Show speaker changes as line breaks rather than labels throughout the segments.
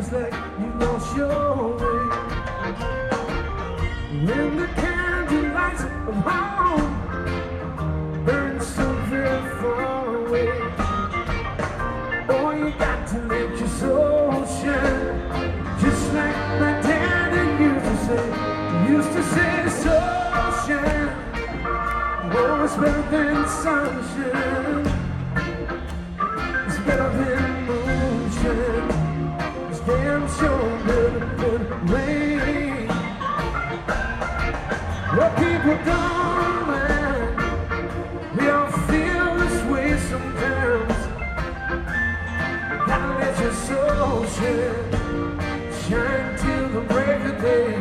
feels like you lost your way. When the candle lights of home burn so very far away, oh, you got to let your soul shine, just like my daddy used to say, soul shine, oh, it's better than sunshine, it's better than moonshine, it's damn sure better than rain. Well, people don't mind, we all feel this way sometimes. Gotta let your soul shine, shine till the break of day.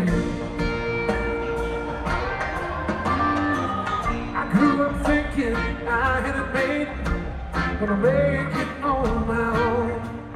I grew up thinking I had it made, gonna make it on my own.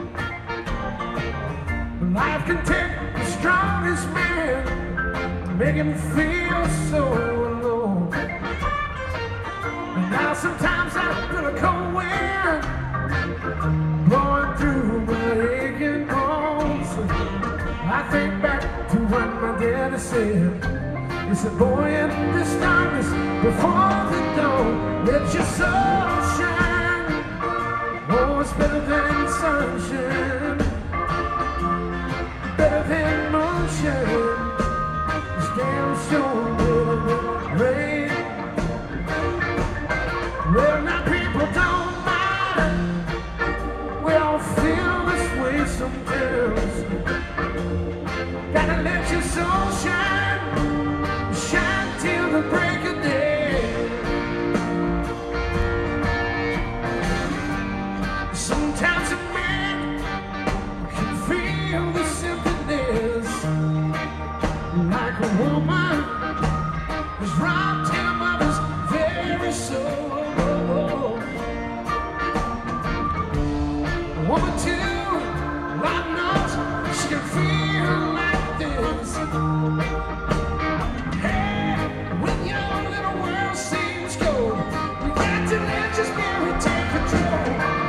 But life can take the strongest man, make him feel so alone. And now sometimes I feel a cold wind blowing through my aching bones. I think back to what my daddy said. He said, boy, in this darkness before the dawn, let your soul shine. Oh, it's better than sunshine, better than moonshine, it's damn sure better than rain. Well, now people don't mind, we all feel this way sometimes. Gotta let your soul shine, shine till the break of day. Sometimes a man can feel the sympathies, like a woman has robbed him of his very soul. A woman too, Lord knows, she can feel like this. Hey, when your little world seems cold, you got to let your spirit take control.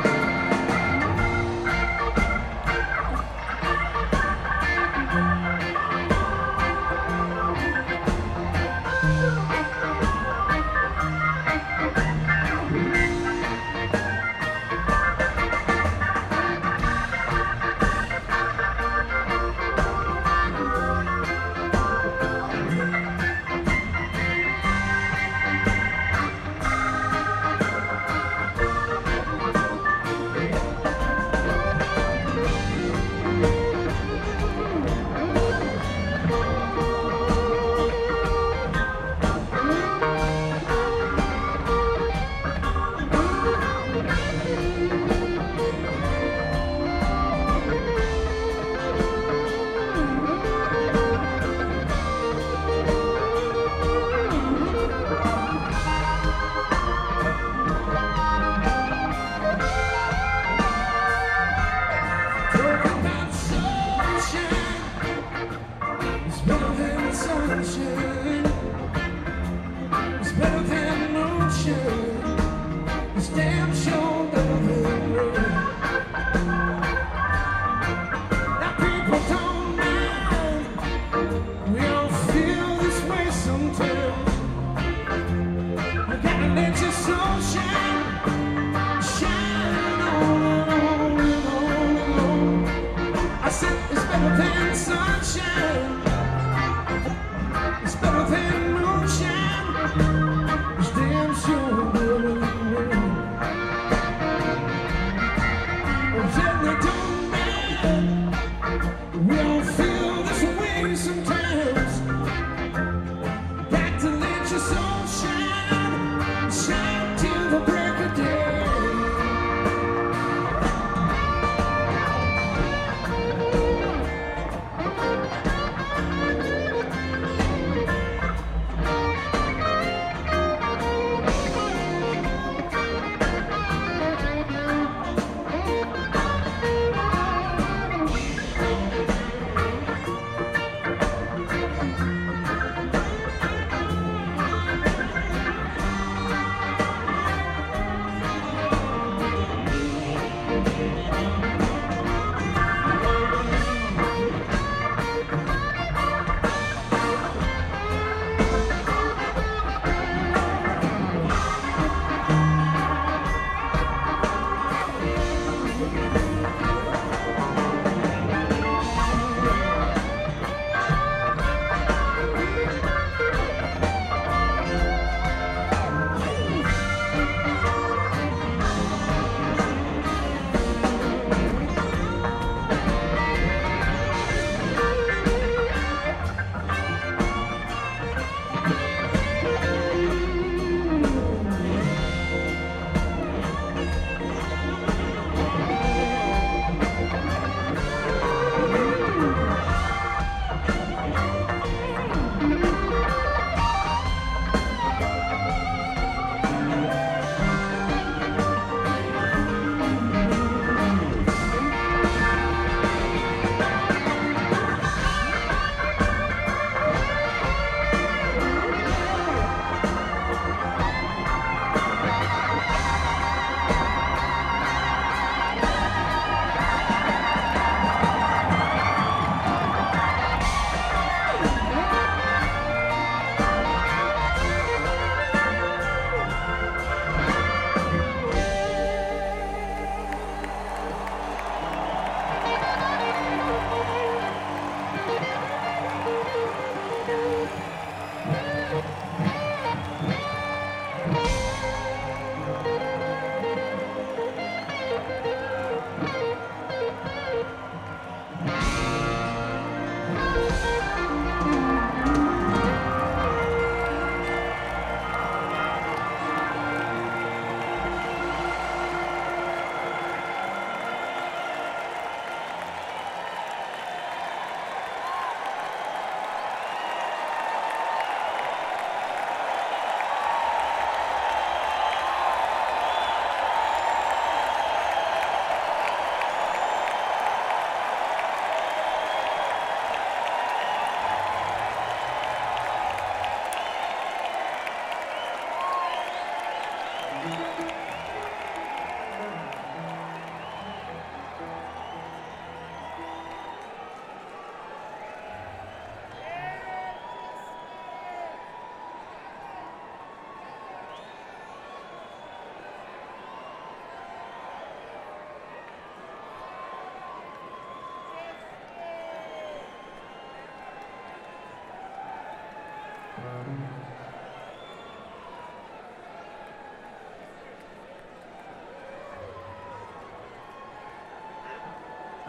It's better than moonshine, it's damn sure better than rain. Now people don't mind, we all feel this way sometimes. You gotta let your soul shine, shine on and on and on and on. I said it's better than sunshine, it's better than moonshine, it's damn sure better than rain. Oh, yeah, they don't mind, we all feel this way sometimes. Got to let your soul shine, shine till the break of day.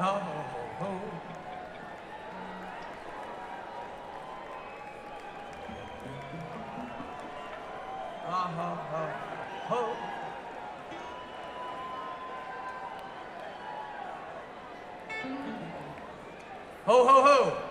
ho, ho, ho. Ha, ha, ha, ho. Ho, ho, ho.